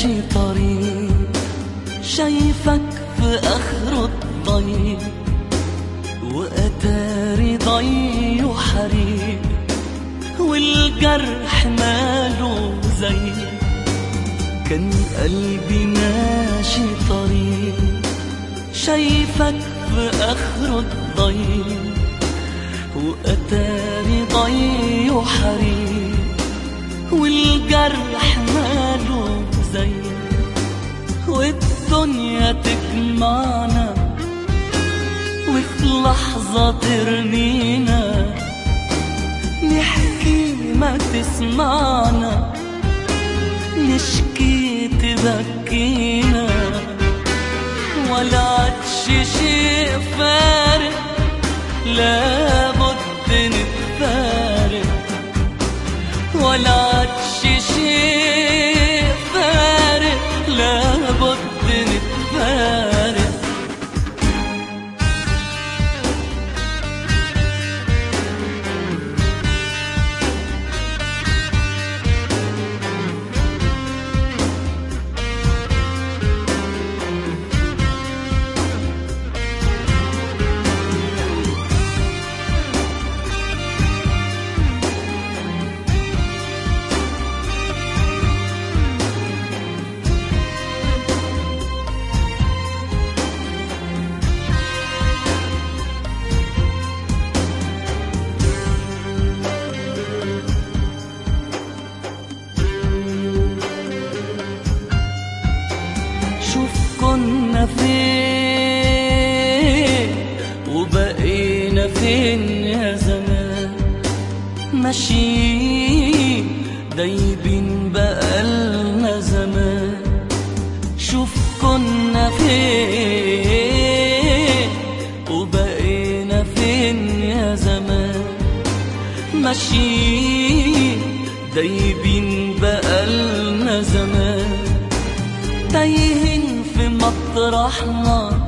ماشي طريق شايفك في آخره الطريق، وأتاري ضي وحريق، والجرح ماله زي كان قلبي ماشي طريق شايفك في آخره الضيق، وأتاري ضي وحريق، والجرح ماله زي والدنيا تجمعنا وفي لحظة ترمينا، نحكي ما تسمعنا، نشكي تبكينا، ولا عادش شيء فارق، لابد نتفارق، ولا عادش شيء فارق، لابد نتفارق. كنا فين وبقينا فين يا زمان، ماشيين دايبين بقالنا زمان. شوف كنا فين وبقينا فين يا زمان، ماشيين دايبين بقالنا زمان، تايهين في مطرحنا،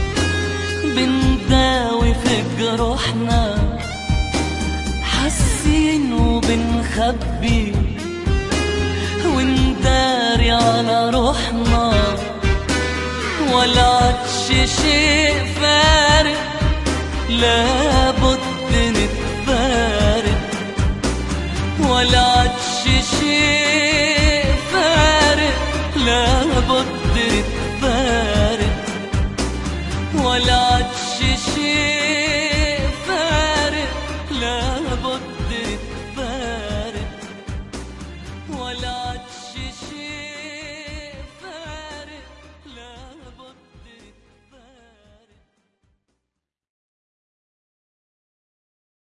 بنداوي في جروحنا، حاسين وبنخبي ونداري على روحنا، ولا عادش شيء فارق، لابد نتفارق، ولا عادش شيء فارق، لابد